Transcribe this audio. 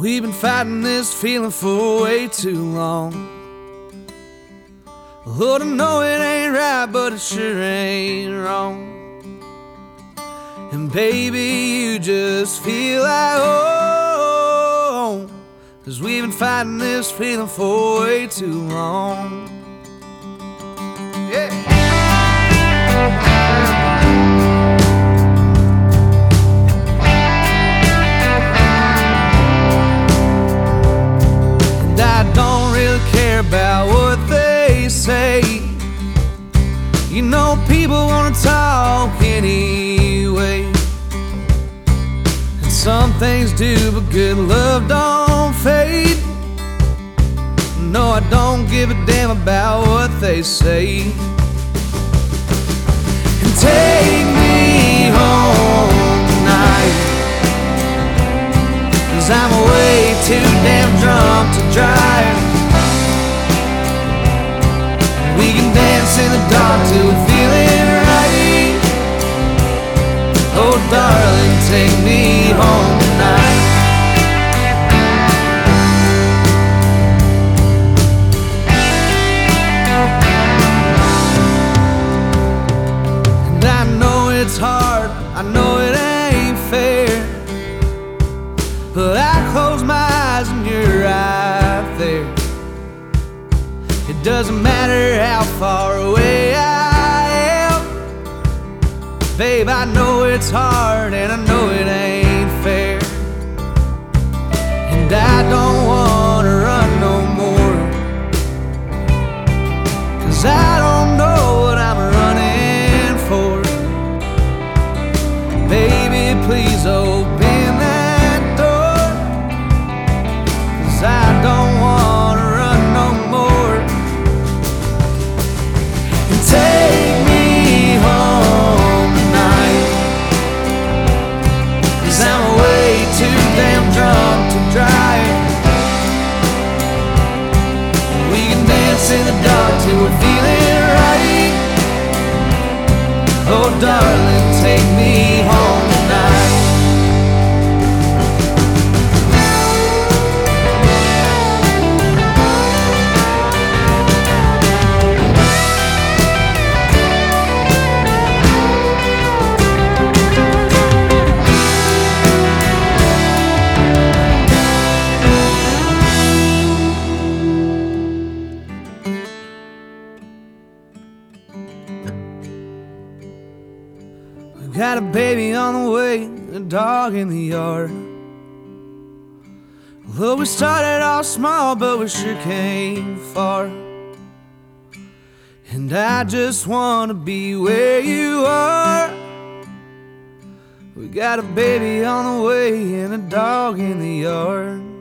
We've been fighting this feeling for way too long. Lord, I know it ain't right, but it sure ain't wrong. And baby, you just feel like home, 'cause we've been fighting this feeling for way too long. Yeah. And I don't really care about what they say. You know, people wanna talk anyway, and some things do, but good love don't fade. No, I don't give a damn about what they say. And take me home tonight, 'cause I'm way too damn drunk to drive. We can dance in the dark till we feel it right. Oh darling, take me home tonight. And I know it's hard, I know it ain't fair, but I close my eyes and you're right there. It doesn't matter how far away I am, babe, I know it's hard and I know it ain't fair. And I don't wanna run no more, 'cause I don't know what I'm running for. Baby, please open that door, 'cause I don't wanna run no more. And take me home tonight, 'cause I'm way too damn drunk to drive. We can dance in the dark till we're feeling right. Oh darling, take me home tonight. Got a baby on the way, a dog in the yard. Well, we started off small, but we sure came far. And I just wanna be where you are. We got a baby on the way and a dog in the yard.